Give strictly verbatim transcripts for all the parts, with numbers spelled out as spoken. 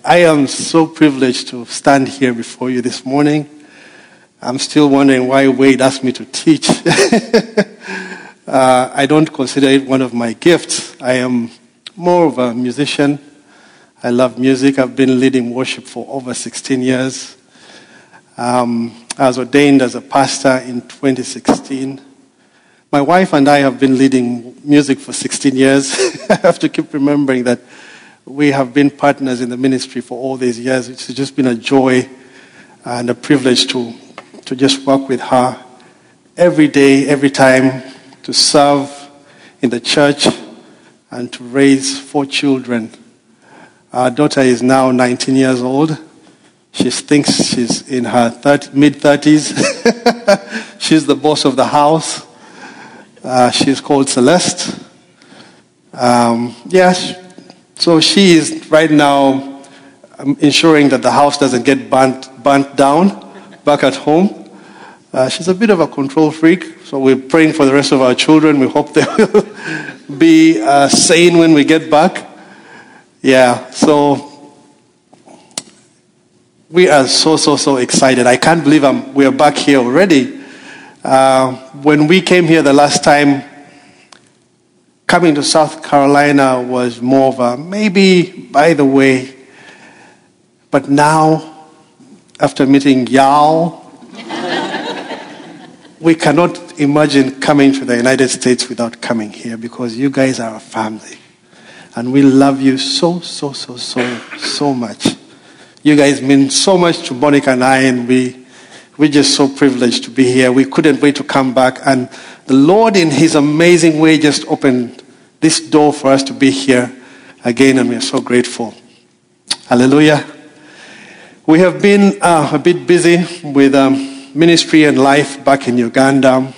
I am so privileged to stand here before you this morning. I'm still wondering why Wade asked me to teach. uh, I don't consider it one of my gifts. I am more of a musician. I love music. I've been leading worship for over sixteen years. Um, I was ordained as a pastor in twenty sixteen. My wife and I have been leading music for sixteen years. I have to keep remembering that we have been partners in the ministry for all these years. It's just been a joy and a privilege to, to just work with her every day, every time, to serve in the church and to raise four children. Our daughter is now nineteen years old. She thinks she's in her mid-thirties. She's the boss of the house. Uh, she's called Celeste. Um, yes. So she is right now um, ensuring that the house doesn't get burnt, burnt down back at home. Uh, she's a bit of a control freak, so we're praying for the rest of our children. We hope they will be uh, sane when we get back. Yeah, so we are so, so, so excited. I can't believe I'm, we are back here already. Uh, when we came here the last time, coming to South Carolina was more of a maybe, by the way. But now, after meeting y'all, we cannot imagine coming to the United States without coming here because you guys are a family. And we love you so, so, so, so, so much. You guys mean so much to Monica and I, and we, we're just so privileged to be here. We couldn't wait to come back. And the Lord, in His amazing way, just opened this door for us to be here again, and we are so grateful. Hallelujah. We have been uh, a bit busy with um, ministry and life back in Uganda,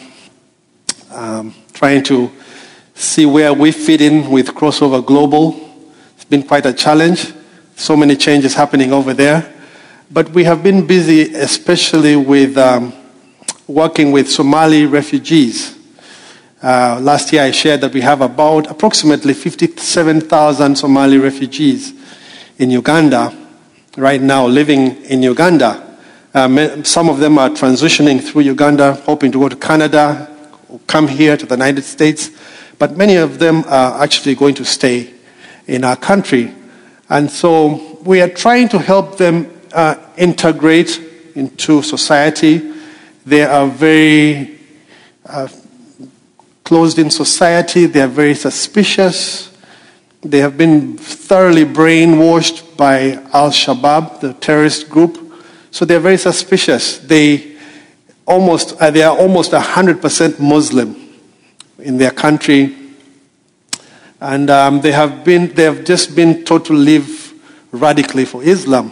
um, trying to see where we fit in with Crossover Global. It's been quite a challenge. So many changes happening over there. But we have been busy especially with um, working with Somali refugees. Uh, last year I shared that we have about approximately fifty-seven thousand Somali refugees in Uganda right now, living in Uganda. Uh, some of them are transitioning through Uganda, hoping to go to Canada or come here to the United States. But many of them are actually going to stay in our country. And so we are trying to help them uh, integrate into society. They are very uh, closed in society. They are very suspicious. They have been thoroughly brainwashed by Al-Shabaab, the terrorist group. So they are very suspicious. They almost uh, they are almost one hundred percent Muslim in their country. And um, they have been they have just been taught to live radically for Islam.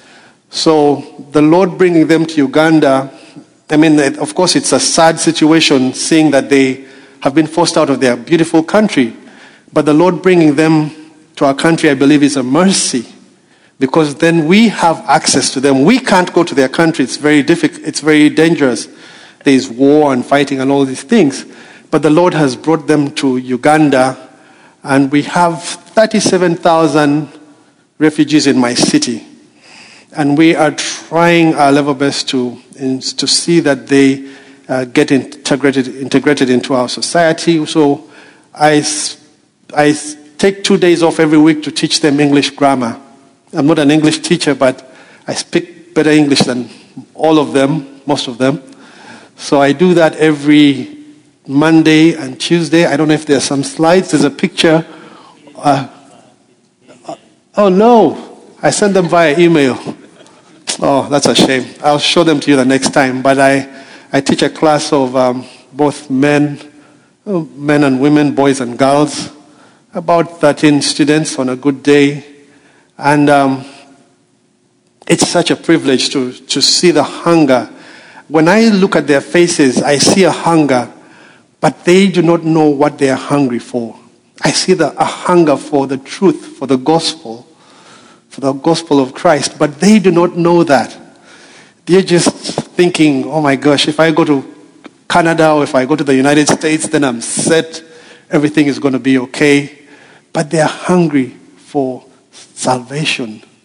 So the Lord bringing them to Uganda, I mean, of course, it's a sad situation seeing that they have been forced out of their beautiful country. But the Lord bringing them to our country, I believe, is a mercy. Because then we have access to them. We can't go to their country. It's very difficult. It's very dangerous. There is war and fighting and all these things. But the Lord has brought them to Uganda. And we have thirty-seven thousand refugees in my city. And we are trying our level best to, to see that they uh, get integrated, integrated into our society. So I, I take two days off every week to teach them English grammar. I'm not an English teacher, but I speak better English than all of them, most of them. So I do that every Monday and Tuesday. I don't know if there are some slides. There's a picture. Uh, uh, oh, no. I sent them via email. Oh, that's a shame. I'll show them to you the next time. But I, I teach a class of um, both men, oh, men and women, boys and girls, about thirteen students on a good day. And um, it's such a privilege to, to see the hunger. When I look at their faces, I see a hunger, but they do not know what they are hungry for. I see the, a hunger for the truth, for the gospel, for the gospel of Christ, but they do not know that. They're just thinking, oh my gosh, if I go to Canada or if I go to the United States, then I'm set, everything is going to be okay. But they are hungry for salvation.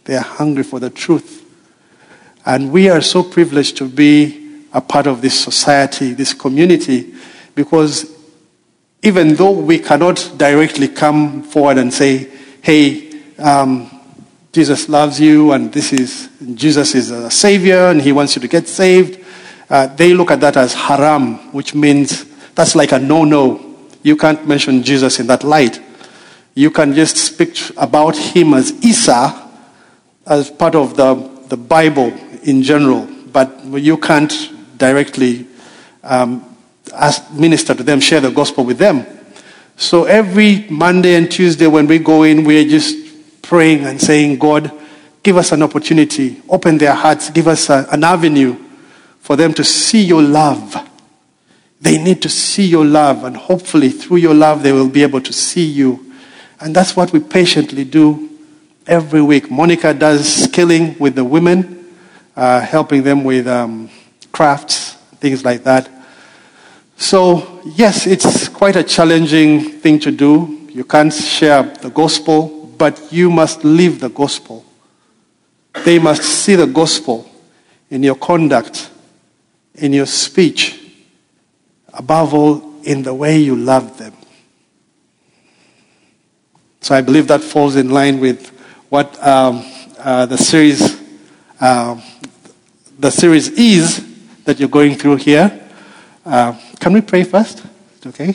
They are hungry for the truth. And we are so privileged to be a part of this society, this community, because even though we cannot directly come forward and say, hey, um, Jesus loves you, and this is Jesus is a savior, and he wants you to get saved, uh, they look at that as haram, which means that's like a no-no. You can't mention Jesus in that light. You can just speak about him as Isa, as part of the, the Bible in general, but you can't directly um, ask, minister to them, share the gospel with them. So every Monday and Tuesday when we go in, we're just praying and saying, God, give us an opportunity, open their hearts, give us a, an avenue for them to see your love. They need to see your love, and hopefully through your love they will be able to see you. And that's what we patiently do every week. Monica does skilling with the women, uh, helping them with um, crafts, things like that. So, yes, it's quite a challenging thing to do. You can't share the gospel, but you must live the gospel. They must see the gospel in your conduct, in your speech, above all, in the way you love them. So I believe that falls in line with what um, uh, the series uh, the series is that you're going through here. Uh, can we pray first? Okay.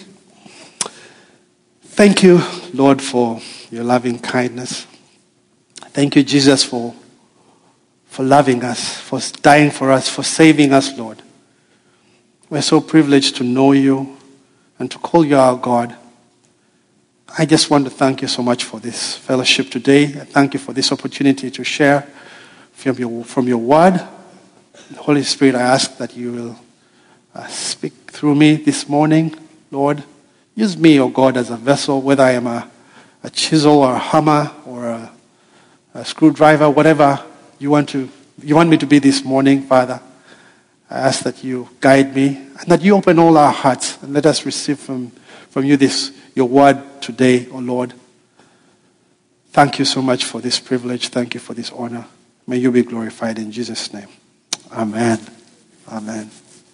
Thank you, Lord, for your loving kindness. Thank you, Jesus, for for loving us, for dying for us, for saving us, Lord. We're so privileged to know you and to call you our God. I just want to thank you so much for this fellowship today. I thank you for this opportunity to share from your, from your word. Holy Spirit, I ask that you will uh, speak through me this morning. Lord, use me, O God, as a vessel, whether I am a, a chisel or a hammer or a, a screwdriver, whatever you want to, you want me to be this morning, Father. I ask that you guide me and that you open all our hearts and let us receive from, from you this, your word today, O Lord. Thank you so much for this privilege. Thank you for this honor. May you be glorified in Jesus' name. Amen. Amen.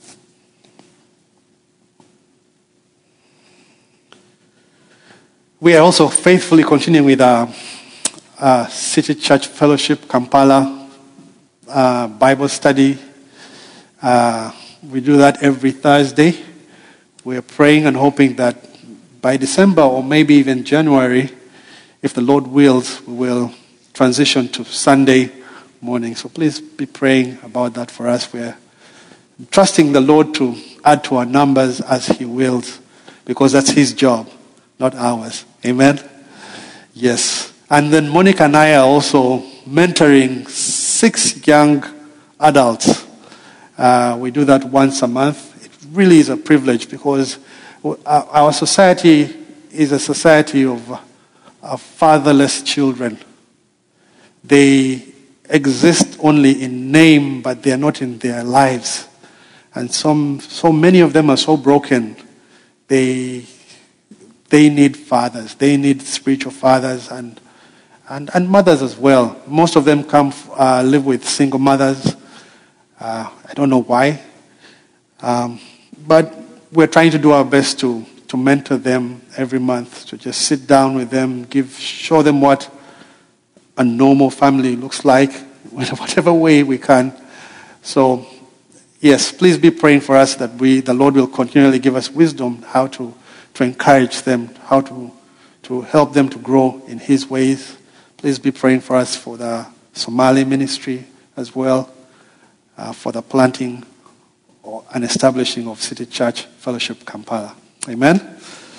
We are also faithfully continuing with our, our City Church Fellowship Kampala uh, Bible study. Uh, we do that every Thursday. We are praying and hoping that by December or maybe even January, if the Lord wills, we will transition to Sunday morning. So please be praying about that for us. We're trusting the Lord to add to our numbers as He wills, because that's His job, not ours. Amen? Yes. And then Monica and I are also mentoring six young adults. Uh, we do that once a month. It really is a privilege because our society is a society of, of fatherless children. They exist only in name, but they are not in their lives. And some, so many of them are so broken. They, they need fathers. They need spiritual fathers and, and, and mothers as well. Most of them come uh, live with single mothers. Uh, I don't know why. Um, but we're trying to do our best to, to mentor them every month, to just sit down with them, give, show them what a normal family looks like, in whatever way we can. So, yes, please be praying for us that we, the Lord will continually give us wisdom how to, to encourage them, how to, to help them to grow in His ways. Please be praying for us for the Somali ministry as well, uh, for the planting and establishing of City Church Fellowship Kampala. Amen?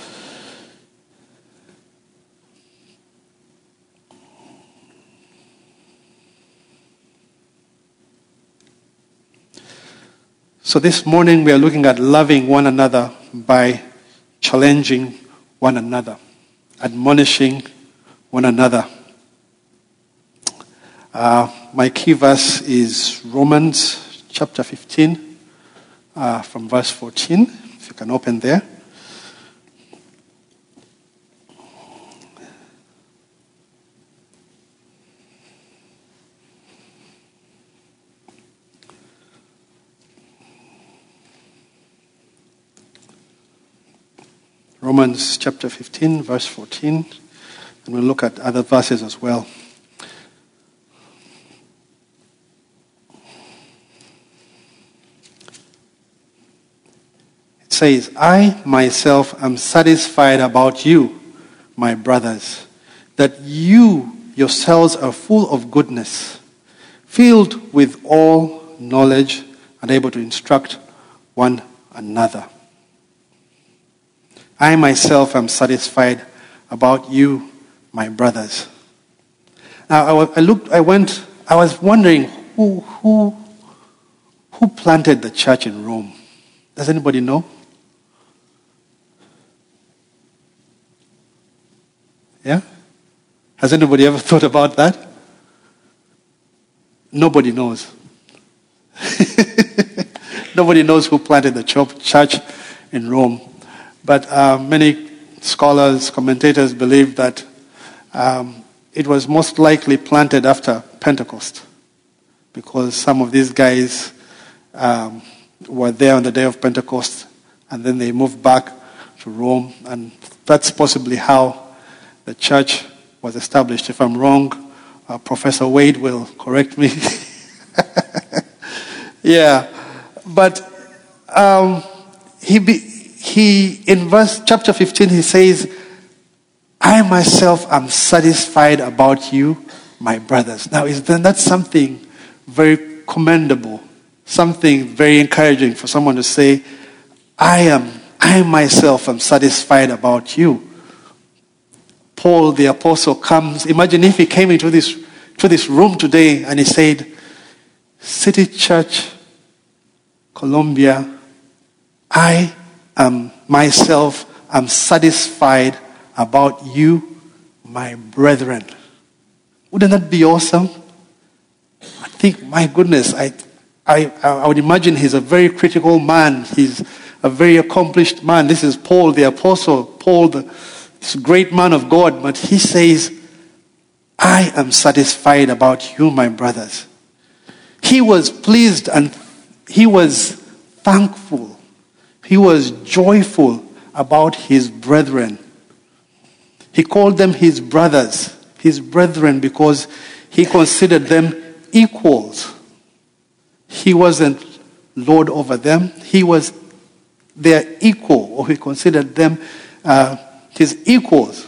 So this morning we are looking at loving one another by challenging one another, admonishing one another. Uh, my key verse is Romans chapter fifteen, uh, from verse fourteen. If you can open there. Romans chapter fifteen, verse fourteen. And we'll look at other verses as well. It says, I myself am satisfied about you, my brothers, that you yourselves are full of goodness, filled with all knowledge, and able to instruct one another. I myself am satisfied about you, my brothers. Now, I, I looked, I went, I was wondering who, who, who planted the church in Rome? Does anybody know? Yeah? Has anybody ever thought about that? Nobody knows. Nobody knows who planted the church in Rome. But uh, many scholars, commentators believe that um, it was most likely planted after Pentecost, because some of these guys um, were there on the day of Pentecost, and then they moved back to Rome, and that's possibly how the church was established. If I'm wrong, uh, Professor Wade will correct me. Yeah, but um, he be, he in verse chapter fifteen he says, "I myself am satisfied about you, my brothers." Now, is then that's something very commendable, something very encouraging for someone to say, "I am, I myself am satisfied about you." Paul the apostle comes. Imagine if he came into this to this room today and he said, "City Church, Colombia, I am myself am satisfied about you, my brethren." Wouldn't that be awesome? I think, my goodness, I, I, I would imagine he's a very critical man. He's a very accomplished man. This is Paul the apostle, Paul the this great man of God, but he says, "I am satisfied about you, my brothers." He was pleased and he was thankful. He was joyful about his brethren. He called them his brothers, his brethren, because he considered them equals. He wasn't Lord over them. He was their equal, or he considered them uh, his equals.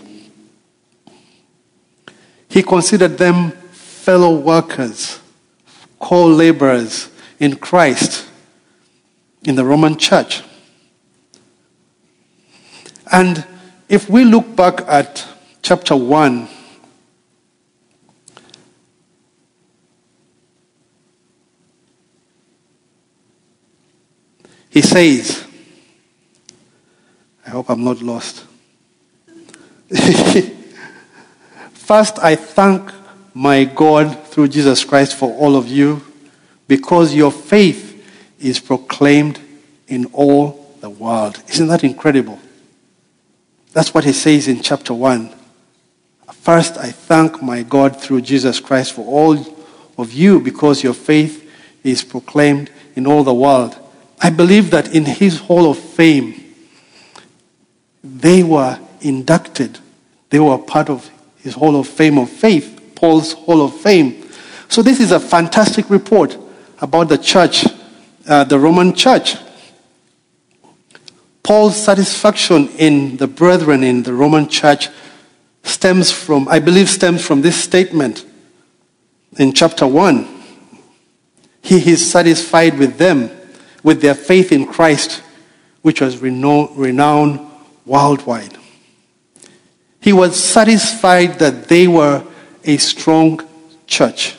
He considered them fellow workers, co-laborers in Christ, in the Roman church. And if we look back at chapter one, he says, I hope I'm not lost. "First, I thank my God through Jesus Christ for all of you, because your faith is proclaimed in all the world." Isn't that incredible? That's what he says in chapter one. "First, I thank my God through Jesus Christ for all of you, because your faith is proclaimed in all the world." I believe that in his hall of fame, they were inducted. They were part of his hall of fame of faith, Paul's hall of fame. So this is a fantastic report about the church, uh, the Roman church. Paul's satisfaction in the brethren in the Roman church stems from, I believe, stems from this statement in chapter one. He is satisfied with them, with their faith in Christ, which was reno- renowned worldwide. He was satisfied that they were a strong church.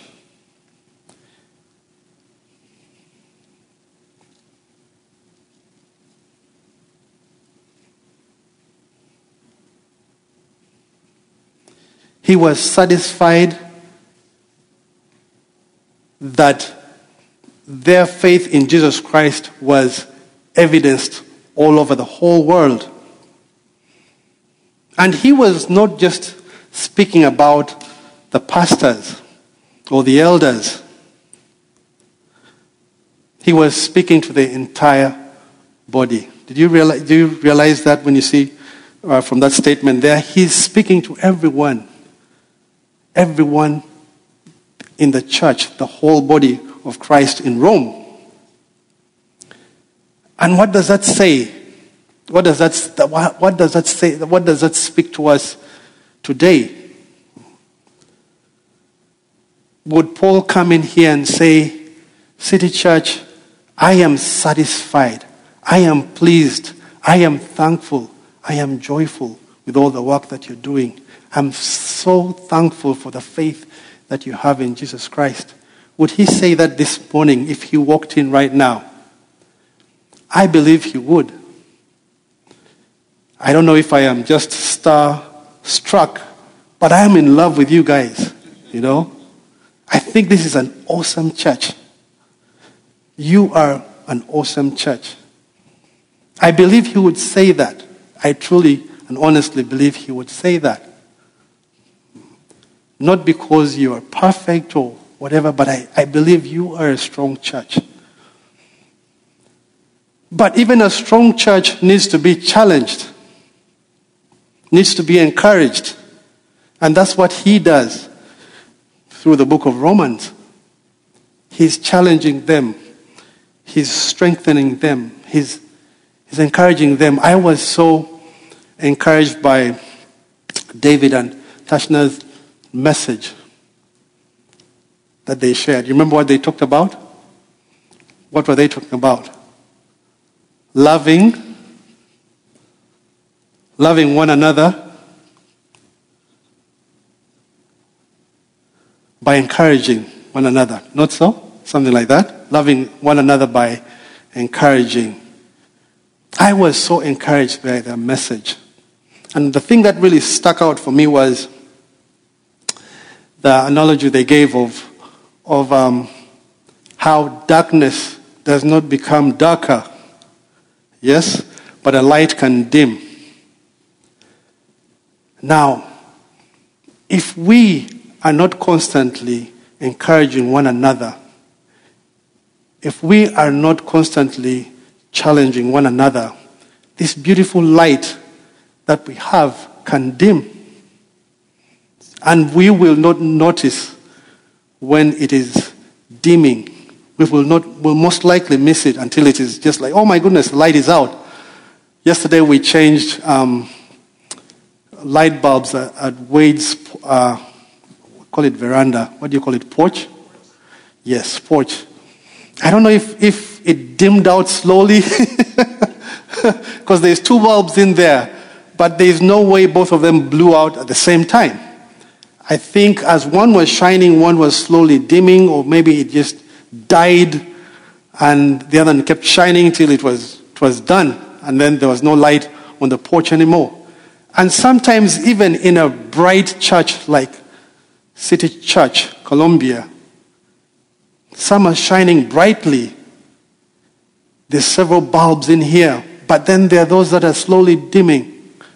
He was satisfied that their faith in Jesus Christ was evidenced all over the whole world. And he was not just speaking about the pastors or the elders. He was speaking to the entire body. Did you realize, do you realize that when you see uh, from that statement there, he's speaking to everyone. Everyone in the church, the whole body of Christ in Rome. And what does that say? What does that, what does that say? What does that speak to us today? Would Paul come in here and say, City Church, I am satisfied, I am pleased, I am thankful, I am joyful with all the work that you're doing. I'm so thankful for the faith that you have in Jesus Christ. Would he say that this morning if he walked in right now? I believe he would. I don't know if I am just star-struck, but I am in love with you guys, you know. I think this is an awesome church. You are an awesome church. I believe he would say that. I truly and honestly believe he would say that. Not because you are perfect or whatever, but I, I believe you are a strong church. But even a strong church needs to be challenged, needs to be encouraged. And that's what he does through the book of Romans. He's challenging them. He's strengthening them. He's, he's encouraging them. I was so encouraged by David and Tashna's message that they shared. You remember what they talked about? What were they talking about? Loving, loving one another by encouraging one another. Not so? Something like that. Loving one another by encouraging. I was so encouraged by their message. And the thing that really stuck out for me was the analogy they gave of, of um, how darkness does not become darker. Yes? But a light can dim. Now, if we are not constantly encouraging one another, if we are not constantly challenging one another, this beautiful light that we have can dim. And we will not notice when it is dimming. We will not, will most likely miss it until it is just like, oh my goodness, the light is out. Yesterday we changed um, light bulbs at, at Wade's, uh, call it veranda. What do you call it? Porch? Yes, porch. I don't know if, if it dimmed out slowly because there's two bulbs in there, but there's no way both of them blew out at the same time. I think as one was shining, one was slowly dimming, or maybe it just died and the other one kept shining till it was, it was done, and then there was no light on the porch anymore. And sometimes even in a bright church like City Church, Columbia, some are shining brightly. There's several bulbs in here, but then there are those that are slowly dimming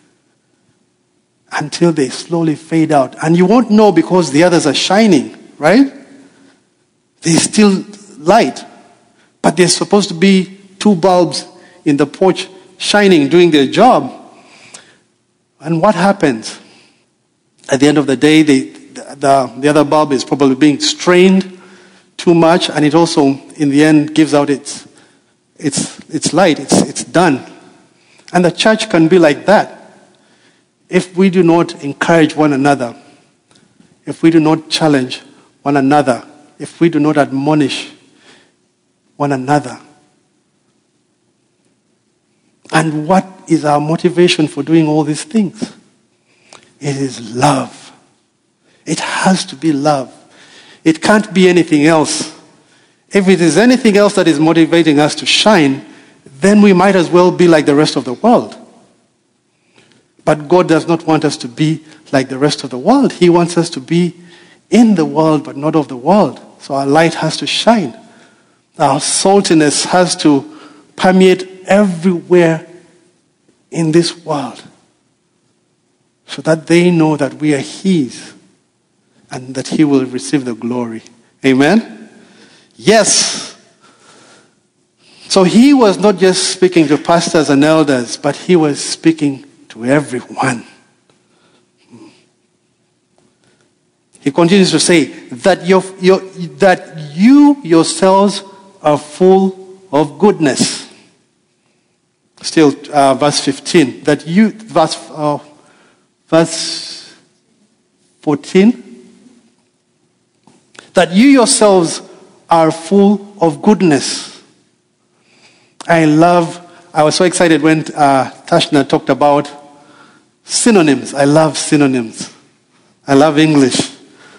until they slowly fade out. And you won't know because the others are shining, right? There's still light, but there's supposed to be two bulbs in the porch shining, doing their job. And what happens? At the end of the day, they, the, the other bulb is probably being strained too much, and it also, in the end, gives out its, its, its light. It's, it's done. And the church can be like that. If we do not encourage one another, if we do not challenge one another, if we do not admonish one another. And what is our motivation for doing all these things? It is love. It has to be love. It can't be anything else. If it is anything else that is motivating us to shine, then we might as well be like the rest of the world. But God does not want us to be like the rest of the world. He wants us to be in the world, but not of the world. So our light has to shine. Our saltiness has to permeate everywhere in this world, so that they know that we are His and that He will receive the glory. Amen? Yes. So He was not just speaking to pastors and elders, but He was speaking to to everyone. He continues to say that, your, your, that you yourselves are full of goodness. Still, uh, verse fifteen. That you, verse, uh, verse fourteen. That you yourselves are full of goodness. I love, I was so excited when uh, Tashna talked about synonyms. I love synonyms. I love English.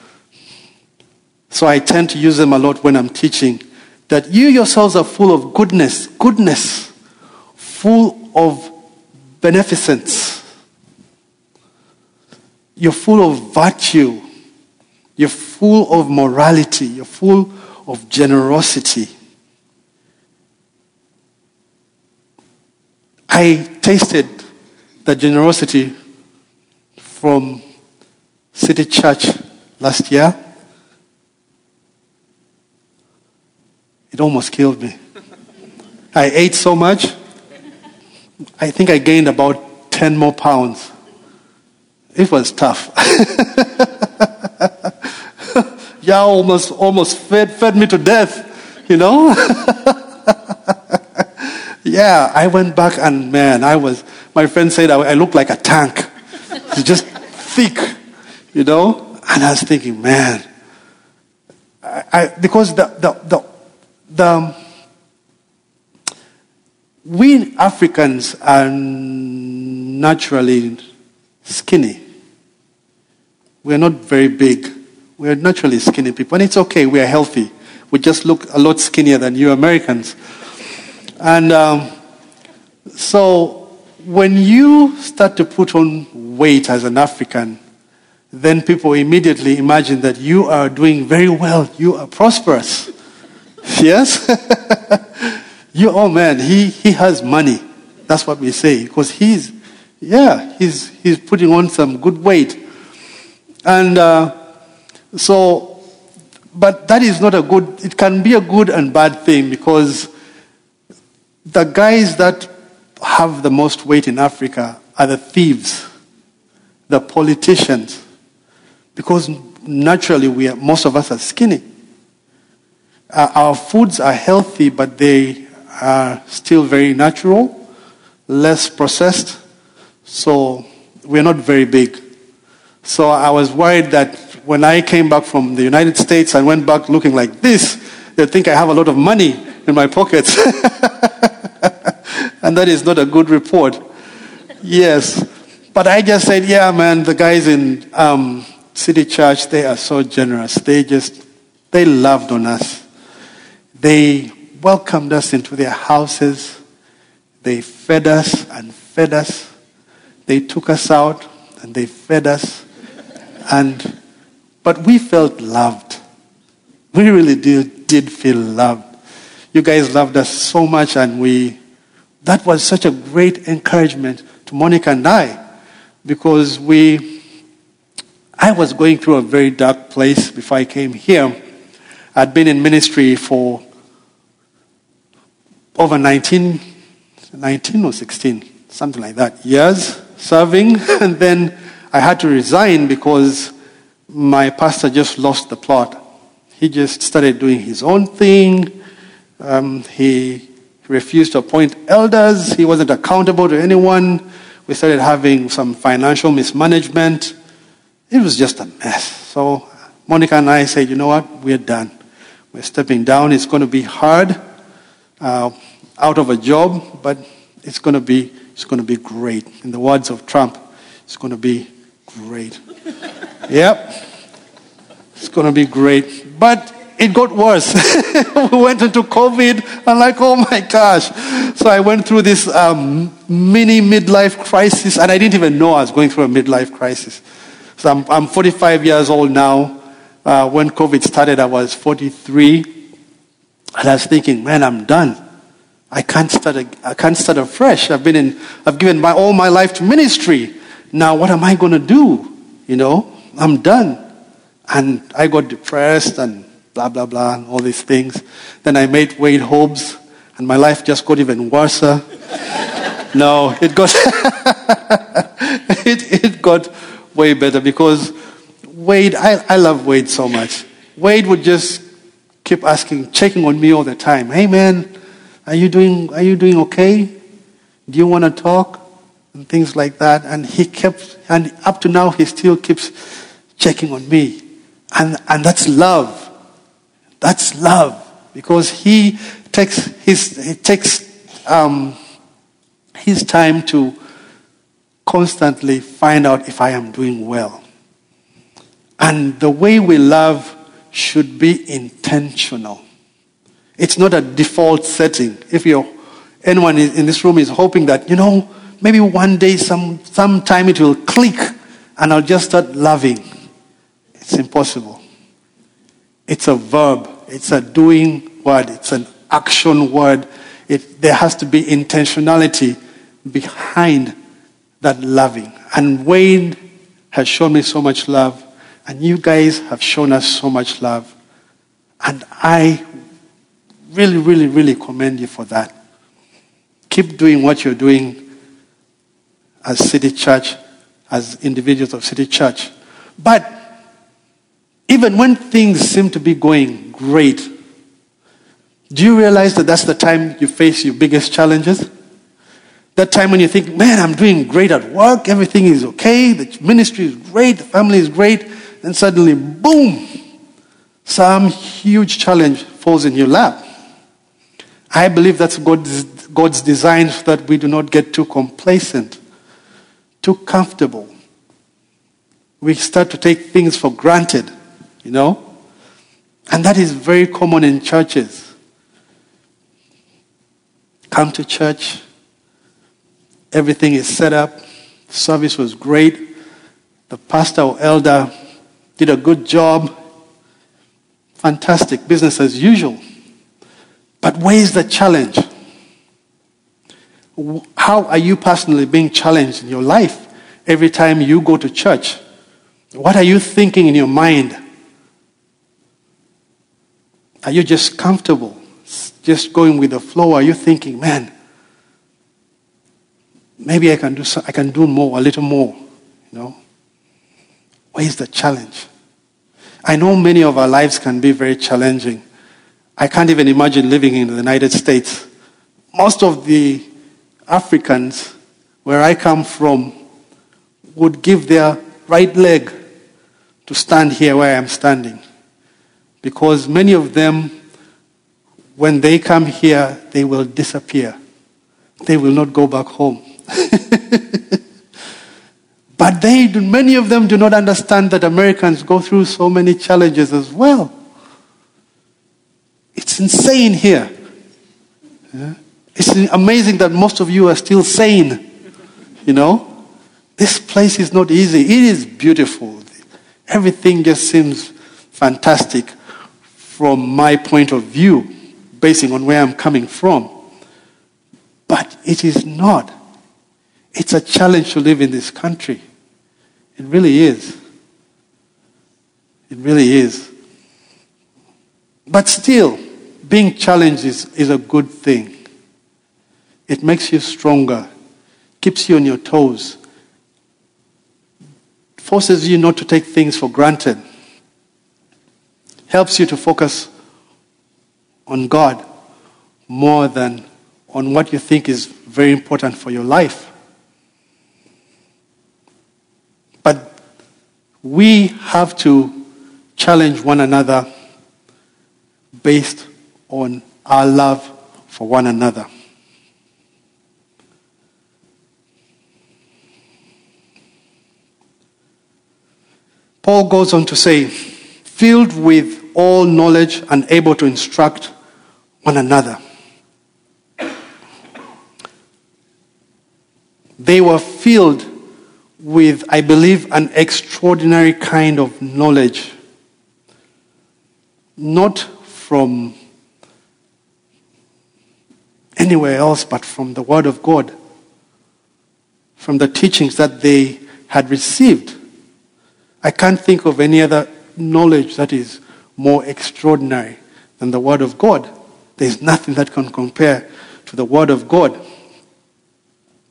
So I tend to use them a lot when I'm teaching. That you yourselves are full of goodness, goodness, full of beneficence. You're full of virtue. You're full of morality. You're full of generosity. I tasted the generosity from City Church last year. It almost killed me. I ate so much. I think I gained about ten more pounds. It was tough. Yeah, almost almost fed fed me to death, you know? Yeah, I went back and man, I was, my friend said I, I looked like a tank. It's just thick, you know? And I was thinking, man, I, I because the, the, the, the, we Africans are naturally skinny. We are not very big. We are naturally skinny people. And it's okay, we are healthy. We just look a lot skinnier than you Americans. And um, so when you start to put on weight as an African, then people immediately imagine that you are doing very well. You are prosperous. Yes? You, oh man, he, he has money. That's what we say. Because he's, yeah, he's, he's putting on some good weight. And uh, so, but that is not a good, it can be a good and bad thing because the guys that have the most weight in Africa are the thieves, the politicians, because naturally we are, most of us are skinny. Uh, our foods are healthy, but they are still very natural, less processed, so we're not very big. So I was worried that when I came back from the United States and went back looking like this, they'd think I have a lot of money in my pockets. And that is not a good report. Yes. But I just said, yeah, man, the guys in um, City Church, they are so generous. They just, they loved on us. They welcomed us into their houses. They fed us and fed us. They took us out and they fed us. And, but we felt loved. We really did, did feel loved. You guys loved us so much, and we, that was such a great encouragement to Monica and I, because we, I was going through a very dark place before I came here. I'd been in ministry for over nineteen, nineteen or sixteen, something like that, years serving, and then I had to resign because my pastor just lost the plot. He just started doing his own thing. Um, he refused to appoint elders. He wasn't accountable to anyone. We started having some financial mismanagement. It was just a mess. So Monica and I said, you know what? We're done. We're stepping down. It's going to be hard, uh, out of a job, but it's going to be it's going to be great. In the words of Trump, it's going to be great. Yep. It's going to be great. But it got worse. We went into COVID. I'm like, oh my gosh. So I went through this um, mini midlife crisis, and I didn't even know I was going through a midlife crisis. So I'm, I'm forty-five years old now. Uh, when COVID started, I was forty-three. And I was thinking, man, I'm done. I can't start. A, I can't start afresh. I've been in. I've given my all my life to ministry. Now, what am I going to do? You know, I'm done. And I got depressed and blah, blah, blah, and all these things. Then I met Wade Hobbs, and my life just got even worse. No, it got it, it got way better because Wade, I, I love Wade so much. Wade would just keep asking, checking on me all the time. Hey man, are you doing are you doing okay? Do you want to talk? And things like that. And he kept, and up to now he still keeps checking on me. And and that's love. That's love. Because he takes his he takes um, his time to constantly find out if I am doing well. And the way we love should be intentional. It's not a default setting. If you're, anyone in this room is hoping that, you know, maybe one day, some sometime it will click and I'll just start loving. It's impossible. It's a verb. It's a doing word. It's an action word. It, there has to be intentionality behind that loving. And Wayne has shown me so much love. And you guys have shown us so much love. And I really, really, really commend you for that. Keep doing what you're doing as City Church, as individuals of City Church. But even when things seem to be going great, do you realize that that's the time you face your biggest challenges? That time when you think, man, I'm doing great at work, everything is okay, the ministry is great, the family is great, then suddenly, boom, some huge challenge falls in your lap. I believe that's God's, God's design so that we do not get too complacent, too comfortable. We start to take things for granted, you know? And that is very common in churches. Come to church, everything is set up, service was great, the pastor or elder did a good job, fantastic, business as usual. But where is the challenge? How are you personally being challenged in your life every time you go to church? What are you thinking in your mind? Are you just comfortable, just going with the flow? Are you thinking, man, maybe I can do so, I can do more, a little more, you know? Where is the challenge? I know many of our lives can be very challenging. I can't even imagine living in the United States. Most of the Africans, where I come from, would give their right leg to stand here where I am standing. Because many of them, when they come here, they will disappear. They will not go back home. But they, do, many of them do not understand that Americans go through so many challenges as well. It's insane here. Yeah? It's amazing that most of you are still sane. You know? This place is not easy. It is beautiful. Everything just seems fantastic from my point of view, basing on where I'm coming from. But it is not. It's a challenge to live in this country. It really is. It really is. But still, being challenged is, is a good thing. It makes you stronger, keeps you on your toes, forces you not to take things for granted, helps you to focus on God more than on what you think is very important for your life. But we have to challenge one another based on our love for one another. Paul goes on to say, filled with all knowledge and able to instruct one another. They were filled with, I believe, an extraordinary kind of knowledge. Not from anywhere else, but from the Word of God. From the teachings that they had received. I can't think of any other knowledge that is more extraordinary than the Word of God. There's nothing that can compare to the Word of God.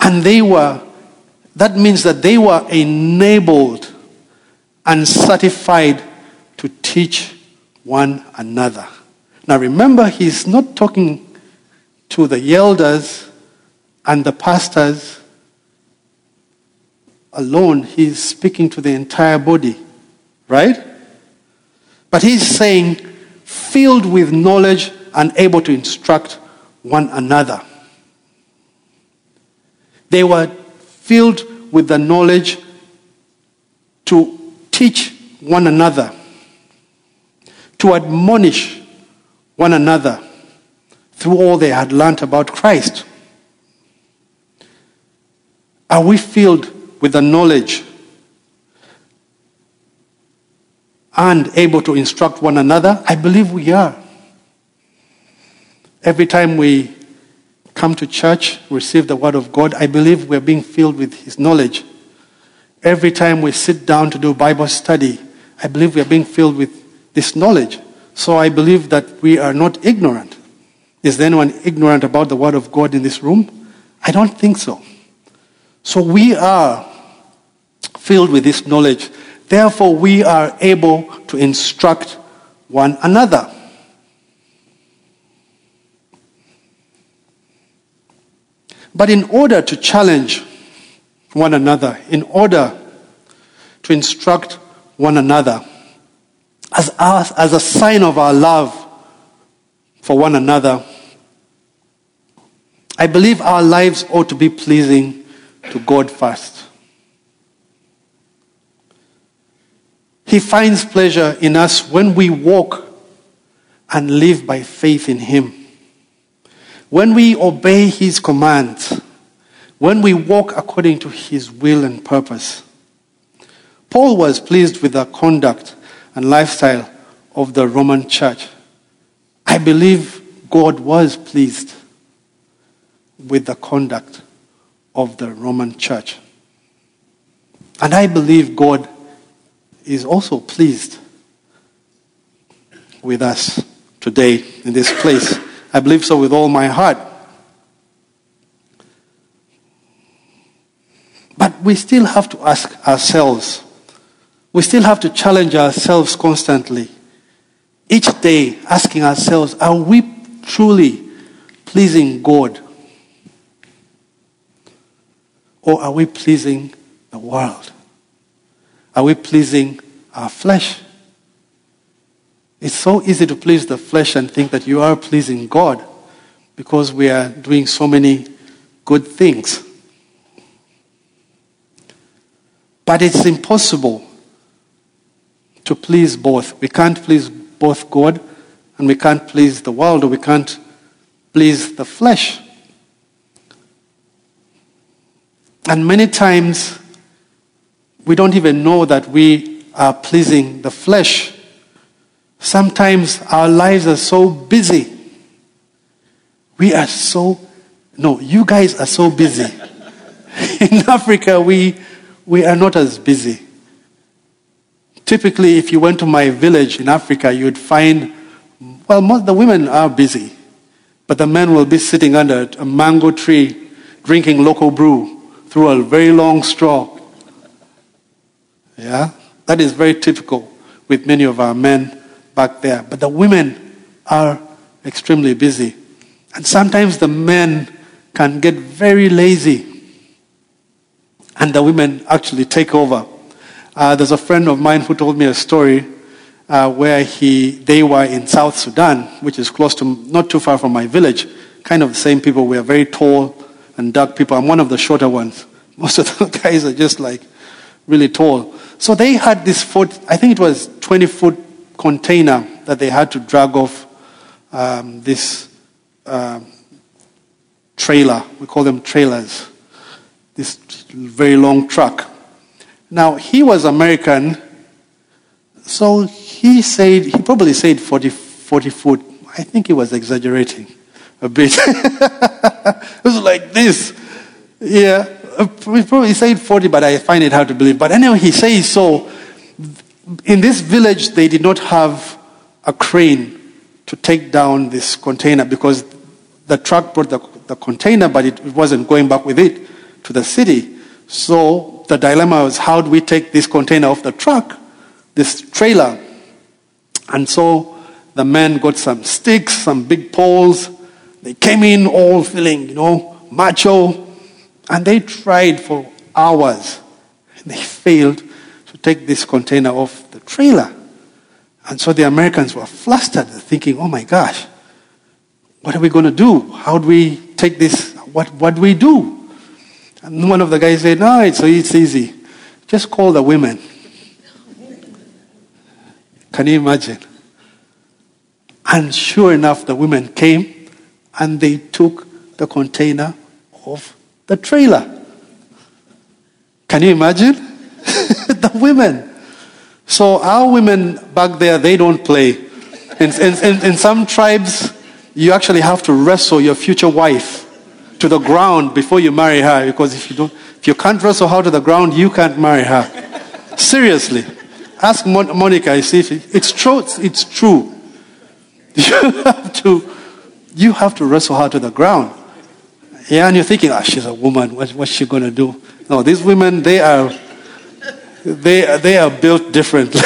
And they were, that means that they were enabled and certified to teach one another. Now remember, he's not talking to the elders and the pastors alone. He's speaking to the entire body, right? But he's saying, filled with knowledge and able to instruct one another. They were filled with the knowledge to teach one another, to admonish one another through all they had learnt about Christ. Are we filled with the knowledge and able to instruct one another? I believe we are. Every time we come to church, receive the word of God, I believe we're being filled with his knowledge. Every time we sit down to do Bible study, I believe we're being filled with this knowledge. So I believe that we are not ignorant. Is there anyone ignorant about the word of God in this room? I don't think so. So we are filled with this knowledge. Therefore, we are able to instruct one another. But in order to challenge one another, in order to instruct one another, as, as, as a sign of our love for one another, I believe our lives ought to be pleasing to God first. He finds pleasure in us when we walk and live by faith in him. When we obey his commands, when we walk according to his will and purpose. Paul was pleased with the conduct and lifestyle of the Roman church. I believe God was pleased with the conduct of the Roman church. And I believe God is also pleased with us today in this place. I believe so with all my heart. But we still have to ask ourselves, we still have to challenge ourselves constantly. Each day, asking ourselves, are we truly pleasing God? Or are we pleasing the world? Are we pleasing our flesh? It's so easy to please the flesh and think that you are pleasing God because we are doing so many good things. But it's impossible to please both. We can't please both God and we can't please the world, or we can't please the flesh. And many times we don't even know that we are pleasing the flesh. Sometimes our lives are so busy. We are so, no, you guys are so busy. In Africa, we we are not as busy. Typically, if you went to my village in Africa, you would find, well, most the women are busy, but the men will be sitting under a mango tree, drinking local brew through a very long straw. Yeah, that is very typical with many of our men back there. But the women are extremely busy. And sometimes the men can get very lazy. And the women actually take over. Uh, there's a friend of mine who told me a story uh, where he they were in South Sudan, which is close to, not too far from my village. Kind of the same people. We are very tall and dark people. I'm one of the shorter ones. Most of the guys are just like really tall. So they had this foot, I think it was twenty foot container that they had to drag off um, this uh, trailer. We call them trailers. This very long truck. Now, he was American, so he said, he probably said forty, forty foot. I think he was exaggerating a bit. It was like this. Yeah, he probably said forty, but I find it hard to believe. But anyway, he says so. In this village, they did not have a crane to take down this container because the truck brought the, the container, but it, it wasn't going back with it to the city. So the dilemma was, how do we take this container off the truck, this trailer? And so the men got some sticks, some big poles. They came in all feeling, you know, macho. And they tried for hours. They failed to take this container off the trailer. And so the Americans were flustered, thinking, oh my gosh, what are we going to do? How do we take this? What, what do we do? And one of the guys said, no, it's, it's easy. Just call the women. Can you imagine? And sure enough, the women came and they took the container off the trailer. Can you imagine? The women. So our women back there, they don't play. In, in, in, in some tribes, you actually have to wrestle your future wife to the ground before you marry her, because if you don't, if you can't wrestle her to the ground, you can't marry her. Seriously. Ask Mon- Monica, see if it, it's true. It's true. You have to, you have to wrestle her to the ground. Yeah, and you're thinking, ah, oh, she's a woman. What, what's she going to do? No, these women, they are, they, they are built differently.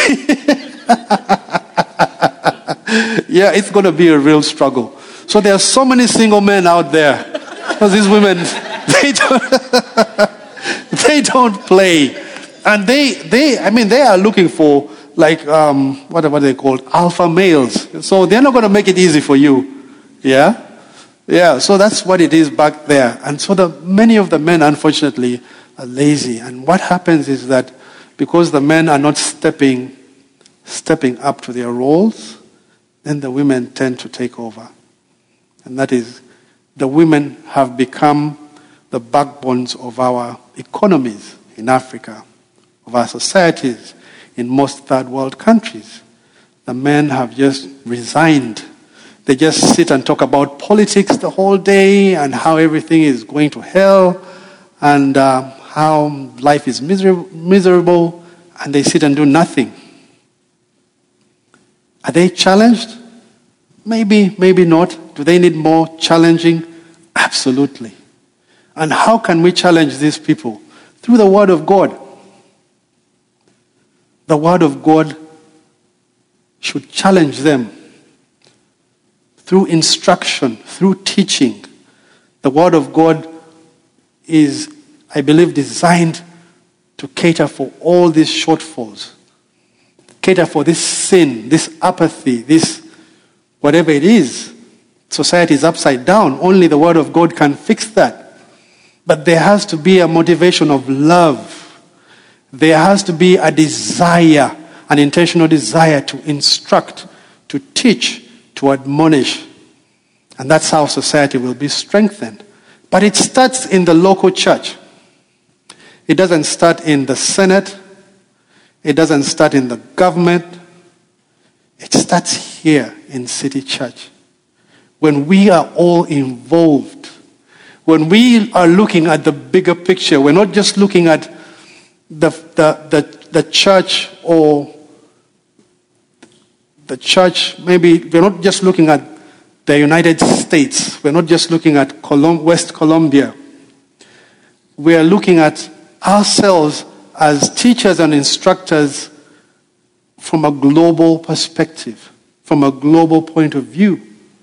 Yeah, it's going to be a real struggle. So there are so many single men out there, because these women, they don't, they don't play. And they, they, I mean, they are looking for, like, um, what are they called? Alpha males. So they're not going to make it easy for you. Yeah? Yeah, so that's what it is back there. And so the, many of the men, unfortunately, are lazy. And what happens is that because the men are not stepping, stepping up to their roles, then the women tend to take over. And that is, the women have become the backbones of our economies in Africa, of our societies in most third world countries. The men have just resigned. They just sit and talk about politics the whole day and how everything is going to hell and uh, how life is miser- miserable, and they sit and do nothing. Are they challenged? Maybe, maybe not. Do they need more challenging? Absolutely. And how can we challenge these people? Through the Word of God. The Word of God should challenge them through instruction, through teaching. The Word of God is, I believe, designed to cater for all these shortfalls, cater for this sin, this apathy, this whatever it is. Society is upside down. Only the Word of God can fix that. But there has to be a motivation of love. There has to be a desire, an intentional desire to instruct, to teach, to admonish. And that's how society will be strengthened. But it starts in the local church. It doesn't start in the Senate. It doesn't start in the government. It starts here in City Church. When we are all involved, when we are looking at the bigger picture, we're not just looking at the, the, the, the church or the church, maybe we're not just looking at the United States. We're not just looking at Colum- West Colombia. We are looking at ourselves as teachers and instructors from a global perspective, from a global point of view.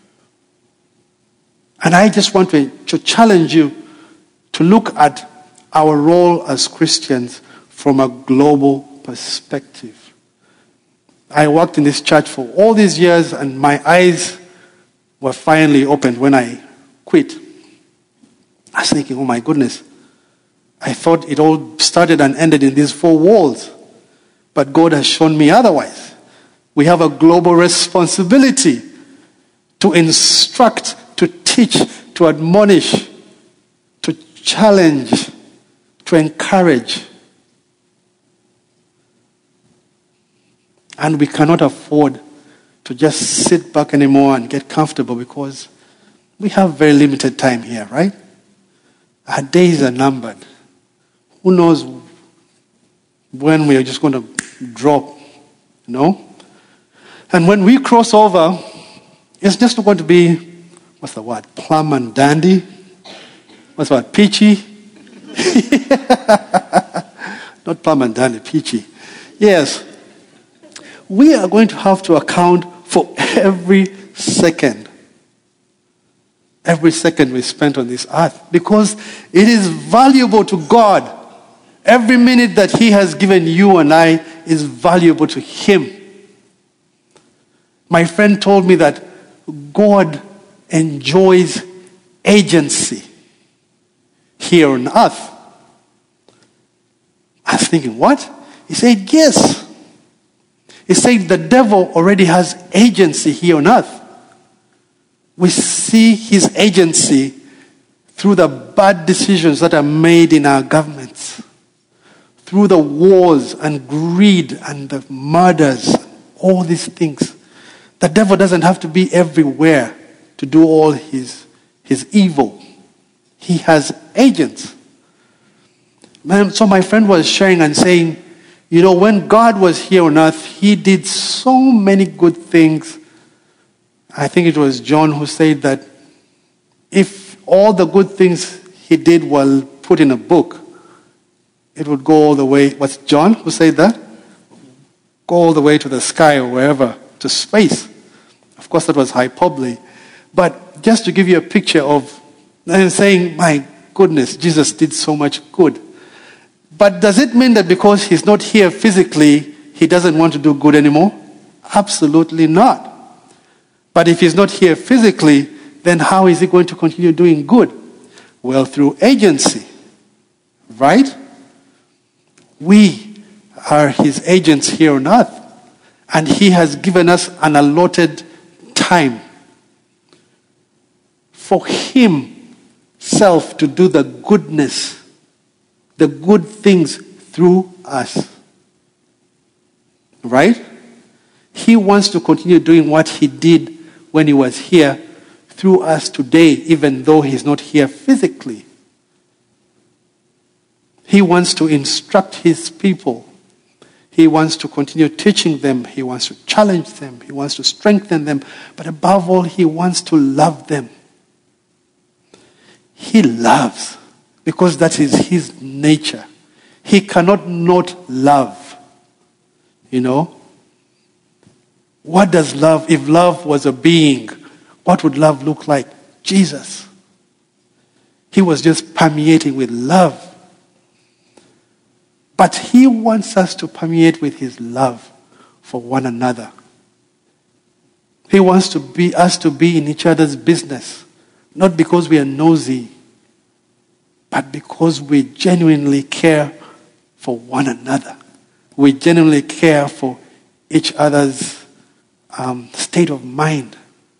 And I just want to, to challenge you to look at our role as Christians from a global perspective. I worked in this church for all these years, and my eyes were finally opened when I quit. I was thinking, oh my goodness, I thought it all started and ended in these four walls. But God has shown me otherwise. We have a global responsibility to instruct, to teach, to admonish, to challenge, to encourage. And we cannot afford to just sit back anymore and get comfortable, because we have very limited time here, right? Our days are numbered. Who knows when we are just going to drop, you know? And when we cross over, it's just not going to be, what's the word, plum and dandy? What's the word, peachy? Not Plum and Danny, peachy. Yes. We are going to have to account for every second. Every second we spent on this earth. Because it is valuable to God. Every minute that He has given you and I is valuable to Him. My friend told me that God enjoys agency here on earth. I was thinking, what? He said, yes. He said the devil already has agency here on earth. We see his agency through the bad decisions that are made in our governments, through the wars and greed and the murders, all these things. The devil doesn't have to be everywhere to do all his, his evil. He has agents. So my friend was sharing and saying, you know, when God was here on earth, He did so many good things. I think it was John who said that if all the good things He did were put in a book, it would go all the way. Was it John who said that? Go all the way to the sky or wherever, to space. Of course, that was hyperbole. But just to give you a picture of saying, my goodness, Jesus did so much good. But does it mean that because He's not here physically, He doesn't want to do good anymore? Absolutely not. But if He's not here physically, then how is He going to continue doing good? Well, through agency. Right? We are His agents here on earth. And He has given us an allotted time for Himself to do the goodness, the good things through us. Right? He wants to continue doing what He did when He was here through us today, even though He's not here physically. He wants to instruct His people. He wants to continue teaching them. He wants to challenge them. He wants to strengthen them. But above all, He wants to love them. He loves because that is His nature. He cannot not love. You know? What does love, if love was a being, what would love look like? Jesus. He was just permeating with love. But He wants us to permeate with His love for one another. He wants to be us to be in each other's business. Not because we are nosy, but because we genuinely care for one another. We genuinely care for each other's um, state of mind.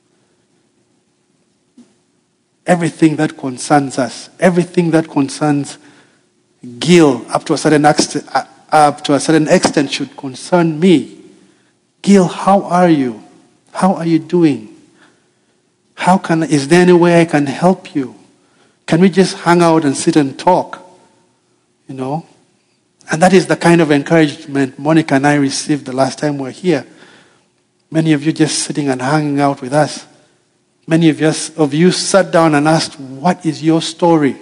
Everything that concerns us, everything that concerns Gil up to a certain extent, uh, up to a certain extent should concern me. Gil, how are you? How are you doing? How can, is there any way I can help you? Can we just hang out and sit and talk? You know? And that is the kind of encouragement Monica and I received the last time we were here. Many of you just sitting and hanging out with us. Many of us of you sat down and asked, what is your story?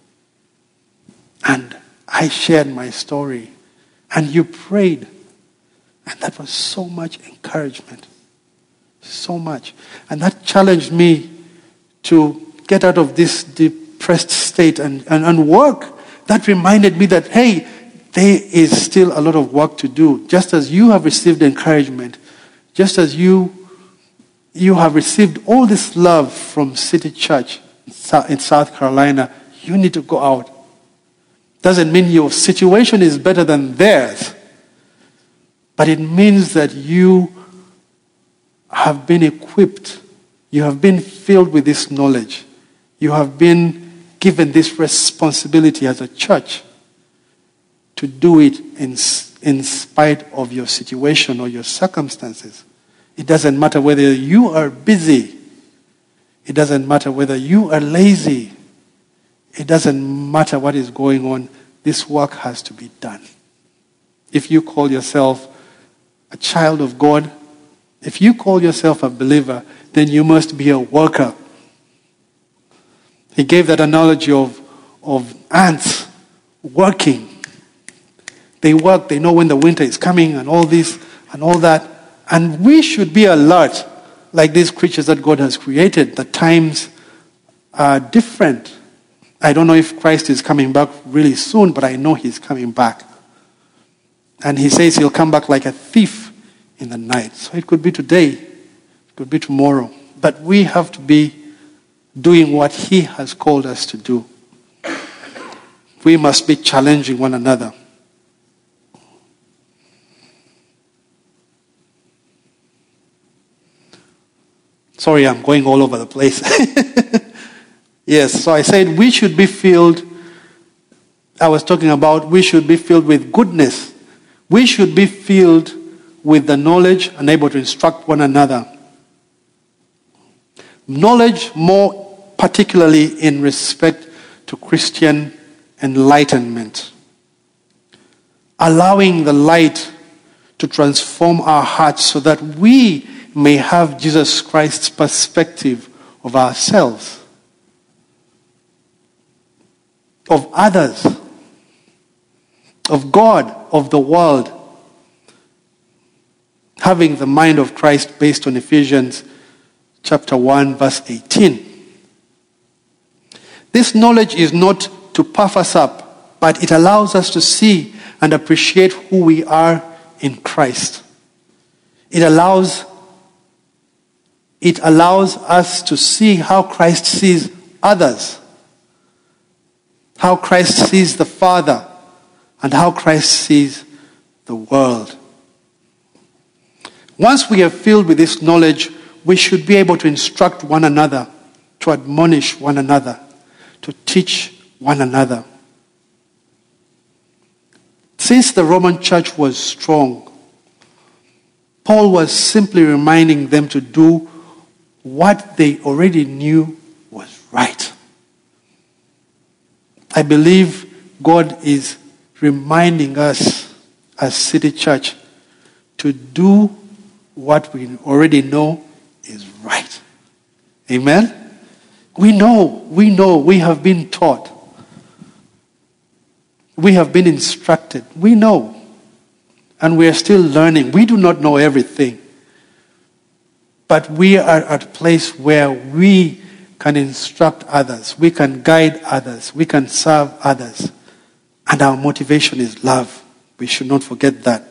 And I shared my story. And you prayed. And that was so much encouragement. So much. And that challenged me to get out of this depressed state and, and, and work. That reminded me that, hey, there is still a lot of work to do. Just as you have received encouragement, just as you you have received all this love from City Church in South Carolina, you need to go out. Doesn't mean your situation is better than theirs, but it means that you have been equipped, you have been filled with this knowledge, you have been given this responsibility as a church to do it in, in spite of your situation or your circumstances. It doesn't matter whether you are busy. It doesn't matter whether you are lazy. It doesn't matter what is going on. This work has to be done. If you call yourself a child of God, if you call yourself a believer, then you must be a worker. He gave that analogy of, of ants. working. They work, they know when the winter is coming and all this and all that. And we should be alert, like these creatures that God has created. The times are different. I don't know if Christ is coming back really soon, but I know he's coming back. And he says he'll come back like a thief in the night. So it could be today, it could be tomorrow. But we have to be doing what he has called us to do. We must be challenging one another. Sorry, I'm going all over the place. Yes, so I said we should be filled, I was talking about we should be filled with goodness. We should be filled with the knowledge and able to instruct one another. Knowledge more particularly in respect to Christian enlightenment. Allowing the light to transform our hearts so that we may have Jesus Christ's perspective of ourselves, of others, of God, of the world. Having the mind of Christ based on Ephesians chapter one, verse eighteen. This knowledge is not to puff us up, but it allows us to see and appreciate who we are in Christ. It allows It allows us to see how Christ sees others, how Christ sees the Father, and how Christ sees the world. Once we are filled with this knowledge, we should be able to instruct one another, to admonish one another, to teach one another. Since the Roman church was strong, Paul was simply reminding them to do what they already knew was right. I believe God is reminding us as City Church to do what we already know is right. Amen? We know, we know, we have been taught. We have been instructed. We know. And we are still learning. We do not know everything. But we are at a place where we can instruct others. We can guide others. We can serve others. And our motivation is love. We should not forget that.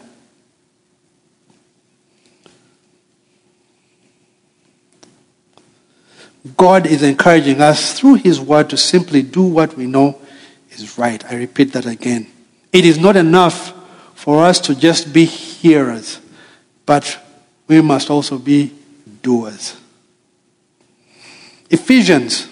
God is encouraging us through his word to simply do what we know is right. I repeat that again. It is not enough for us to just be hearers, but we must also be doers. Ephesians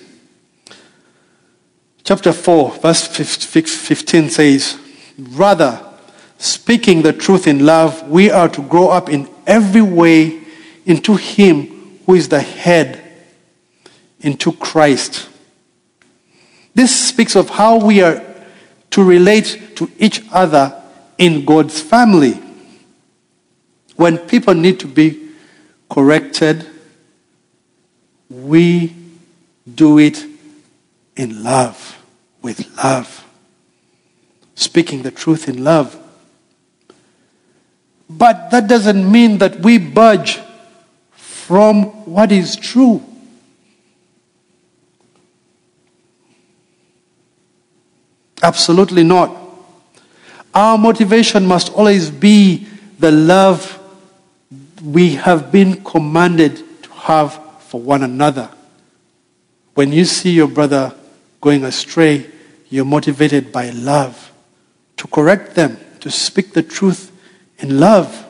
chapter four, verse fifteen says, rather, speaking the truth in love, we are to grow up in every way into him who is the head, into Christ. This speaks of how we are to relate to each other in God's family. When people need to be corrected, we do it in love, with love. Speaking the truth in love. But that doesn't mean that we budge from what is true. Absolutely not. Our motivation must always be the love we have been commanded to have for one another. When you see your brother going astray, you're motivated by love to correct them, to speak the truth in love.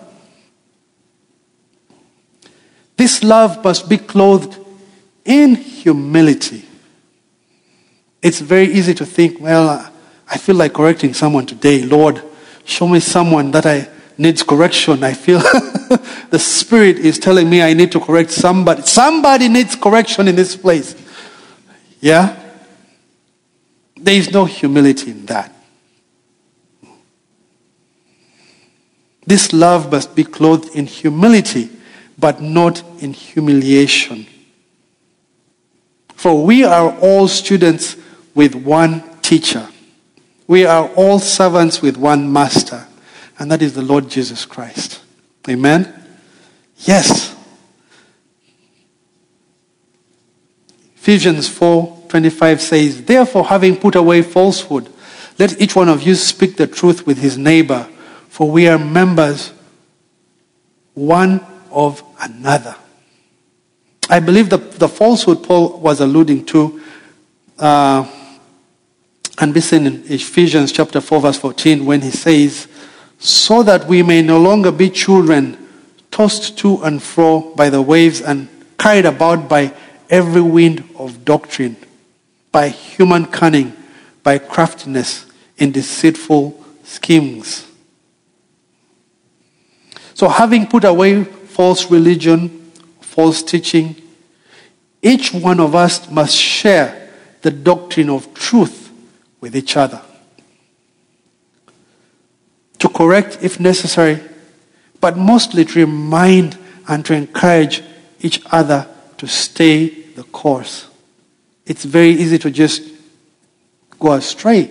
This love must be clothed in humility. It's very easy to think, well, I feel like correcting someone today. Lord, show me someone that I needs correction. I feel the Spirit is telling me I need to correct somebody. Somebody needs correction in this place. Yeah? There is no humility in that. This love must be clothed in humility, but not in humiliation. For we are all students with one teacher. We are all servants with one master, and that is the Lord Jesus Christ. Amen? Yes. Ephesians four twenty-five says, therefore, having put away falsehood, let each one of you speak the truth with his neighbor, for we are members one of another. I believe the, the falsehood Paul was alluding to uh, and be seen in Ephesians chapter four verse fourteen when he says, so that we may no longer be children tossed to and fro by the waves and carried about by every wind of doctrine, by human cunning, by craftiness in deceitful schemes. So having put away false religion, false teaching, each one of us must share the doctrine of truth with each other. To correct if necessary, but mostly to remind and to encourage each other to stay the course. It's very easy to just go astray.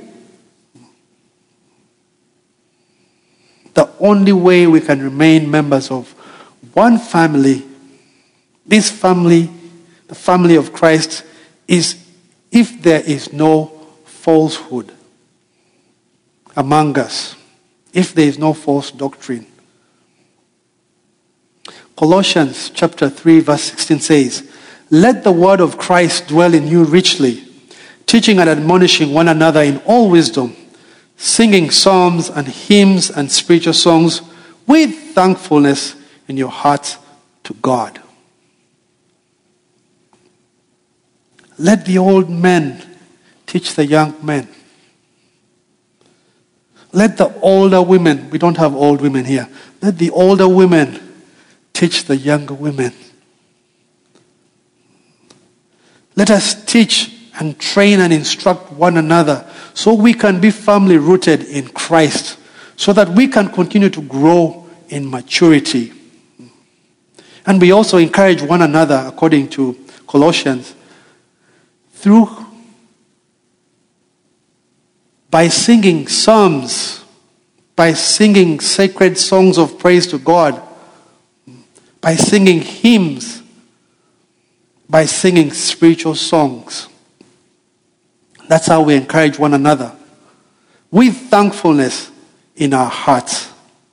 The only way we can remain members of one family, this family, the family of Christ, is if there is no falsehood among us, if there is no false doctrine. Colossians chapter three verse sixteen says, let the word of Christ dwell in you richly, teaching and admonishing one another in all wisdom, singing psalms and hymns and spiritual songs with thankfulness in your hearts to God. Let the old men teach the young men. Let the older women, we don't have old women here, let the older women teach the younger women. Let us teach and train and instruct one another so we can be firmly rooted in Christ, so that we can continue to grow in maturity. And we also encourage one another, according to Colossians, through by singing psalms, by singing sacred songs of praise to God, by singing hymns, by singing spiritual songs. That's how we encourage one another, with thankfulness in our hearts.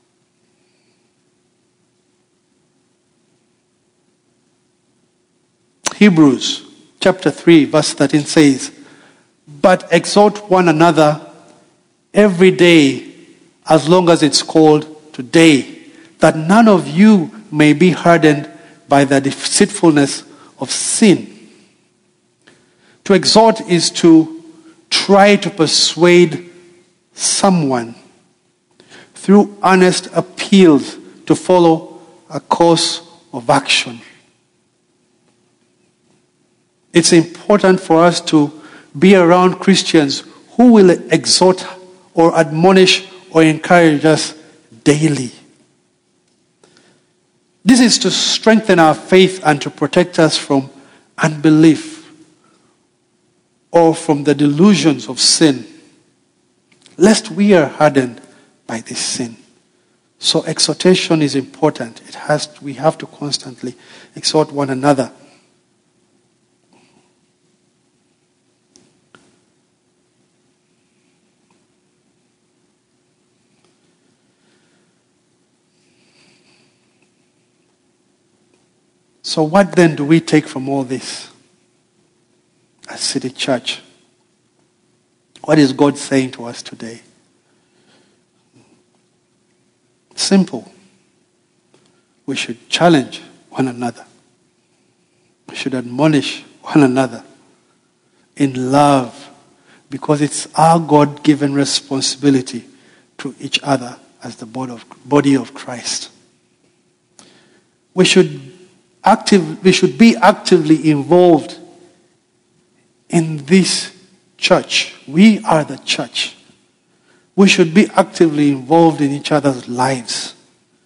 Hebrews chapter three verse thirteen says, but exhort one another every day, as long as it's called today, that none of you may be hardened by the deceitfulness of sin. To exhort is to try to persuade someone through earnest appeals to follow a course of action. It's important for us to be around Christians who will exhort or admonish or encourage us daily. This is to strengthen our faith and to protect us from unbelief or from the delusions of sin, lest we are hardened by this sin. So exhortation is important. It has to, we have to constantly exhort one another. So what then do we take from all this as City Church? What is God saying to us today? Simple. We should challenge one another. We should admonish one another in love, because it's our God-given responsibility to each other as the body of Christ. We should Active, we should be actively involved in this church. We are the church. We should be actively involved in each other's lives,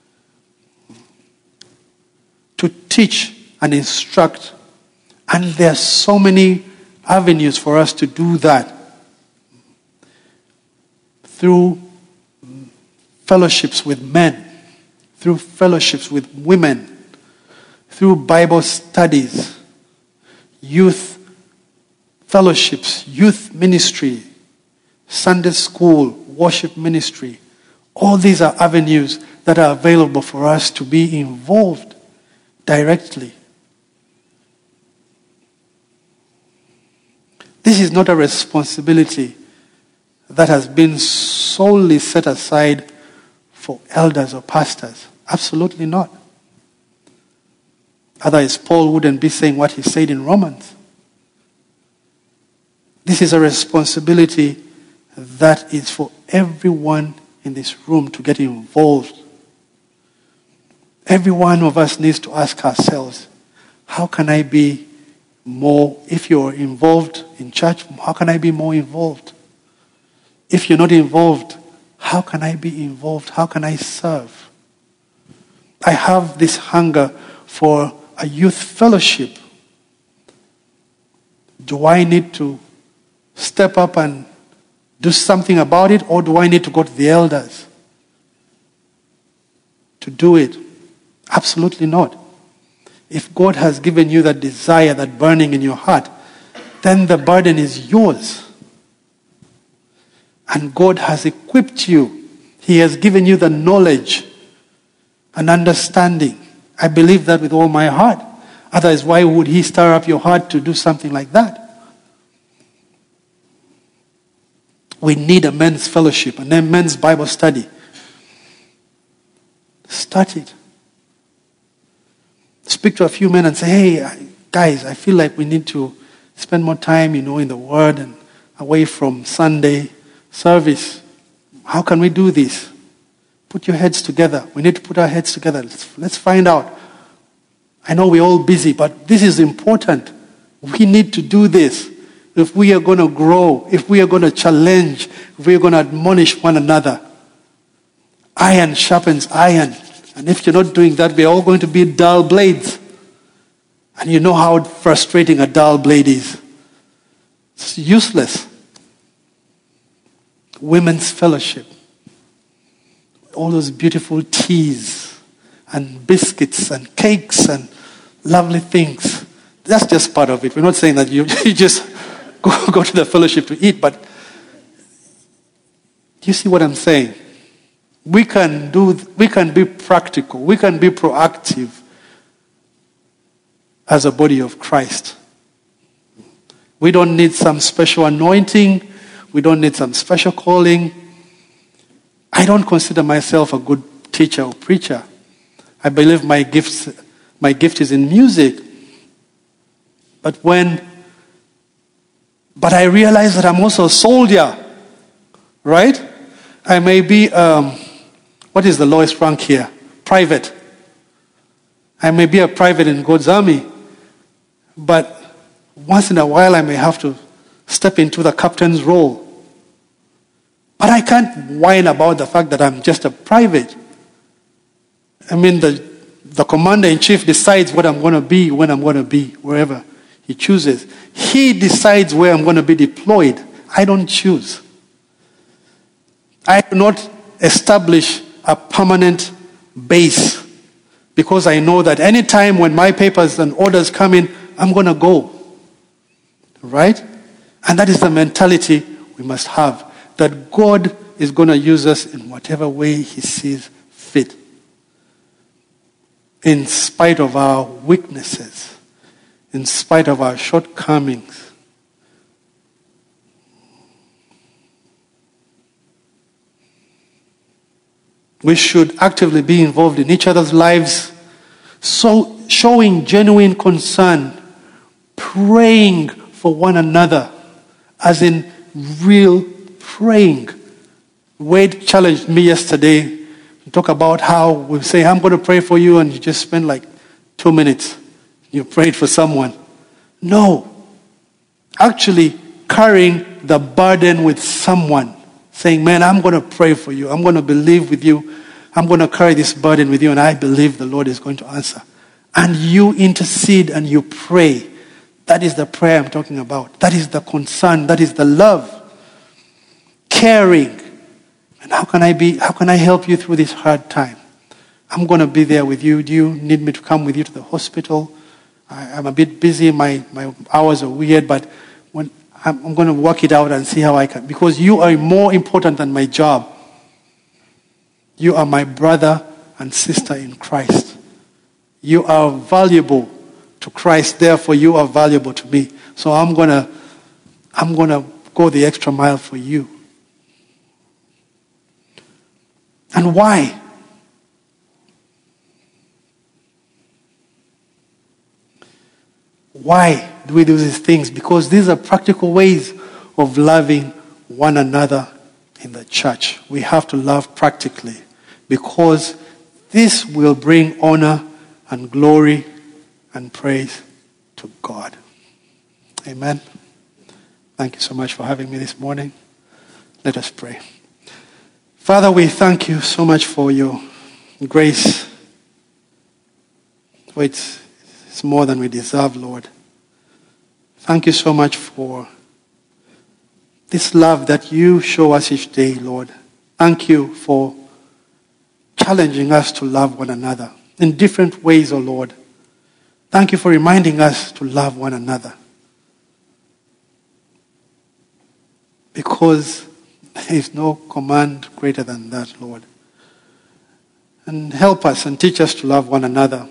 to teach and instruct. And there are so many avenues for us to do that. through fellowships with men, through fellowships with women, through Bible studies, youth fellowships, youth ministry, Sunday school, worship ministry. All these are avenues that are available for us to be involved directly. This is not a responsibility that has been solely set aside for elders or pastors. Absolutely not. Otherwise, Paul wouldn't be saying what he said in Romans. This is a responsibility that is for everyone in this room to get involved. Every one of us needs to ask ourselves, how can I be more, if you're involved in church, how can I be more involved? If you're not involved, how can I be involved? How can I serve? I have this hunger for a youth fellowship. Do I need to step up and do something about it, or do I need to go to the elders to do it? Absolutely not. If God has given you that desire, that burning in your heart, then the burden is yours. And God has equipped you. He has given you the knowledge and understanding. I believe that with all my heart. Otherwise, why would He stir up your heart to do something like that? We need a men's fellowship, and then men's Bible study. Start it. Speak to a few men and say, hey, guys, I feel like we need to spend more time, you know, in the Word and away from Sunday service. How can we do this? Put your heads together. We need to put our heads together. Let's, let's find out. I know we're all busy, but this is important. We need to do this. If we are going to grow, if we are going to challenge, if we are going to admonish one another. Iron sharpens iron. And if you're not doing that, we're all going to be dull blades. And you know how frustrating a dull blade is. It's useless. Women's fellowship. All those beautiful teas and biscuits and cakes and lovely things. That's just part of it. We're not saying that you, you just go, go to the fellowship to eat, but do you see what I'm saying? We can do, we can be practical. We can be proactive as a body of Christ. We don't need some special anointing. We don't need some special calling. I don't consider myself a good teacher or preacher. I believe my gifts, my gift is in music. But when, but I realize that I'm also a soldier, right? I may be, um, what is the lowest rank here? Private. I may be a private in God's army, but once in a while I may have to step into the captain's role. But I can't whine about the fact that I'm just a private. I mean, the, the commander-in-chief decides what I'm going to be, when I'm going to be, wherever he chooses. He decides where I'm going to be deployed. I don't choose. I do not establish a permanent base because I know that any time when my papers and orders come in, I'm going to go. Right? And that is the mentality we must have. That God is going to use us in whatever way He sees fit. In spite of our weaknesses. In spite of our shortcomings. We should actively be involved in each other's lives. So showing genuine concern. Praying for one another. As in real praying. Wade challenged me yesterday to talk about how we say, I'm going to pray for you, and you just spend like two minutes. You prayed for someone. No. Actually carrying the burden with someone. Saying, man, I'm going to pray for you. I'm going to believe with you. I'm going to carry this burden with you, and I believe the Lord is going to answer. And you intercede and you pray. That is the prayer I'm talking about. That is the concern. That is the love. Caring. And how can I be, how can I help you through this hard time? I'm going to be there with you. Do you need me to come with you to the hospital? I, I'm a bit busy. My, my hours are weird, but when I'm, I'm going to work it out and see how I can. Because you are more important than my job. You are my brother and sister in Christ. You are valuable to Christ. Therefore, you are valuable to me. So I'm going to, I'm going to go the extra mile for you. And why? Why do we do these things? Because these are practical ways of loving one another in the church. We have to love practically because this will bring honor and glory and praise to God. Amen. Thank you so much for having me this morning. Let us pray. Father, we thank you so much for your grace. For it's, it's more than we deserve, Lord. Thank you so much for this love that you show us each day, Lord. Thank you for challenging us to love one another in different ways, oh Lord. Thank you for reminding us to love one another. Because there is no command greater than that, Lord. And help us and teach us to love one another.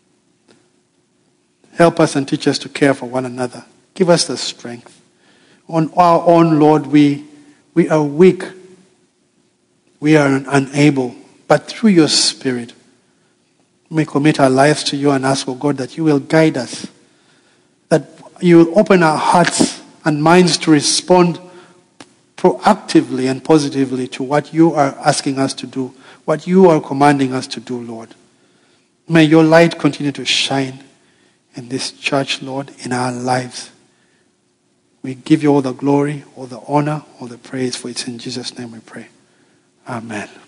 Help us and teach us to care for one another. Give us the strength. On our own, Lord, we, we are weak. We are unable. But through your Spirit, we commit our lives to you and ask, oh God, that you will guide us. That you will open our hearts and minds to respond proactively and positively to what you are asking us to do, what you are commanding us to do, Lord. May your light continue to shine in this church, Lord, in our lives. We give you all the glory, all the honor, all the praise, for it's in Jesus' name we pray. Amen.